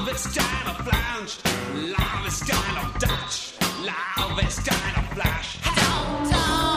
Love is kind of flash, love is kind of Dutch, love is kind of flash. Don't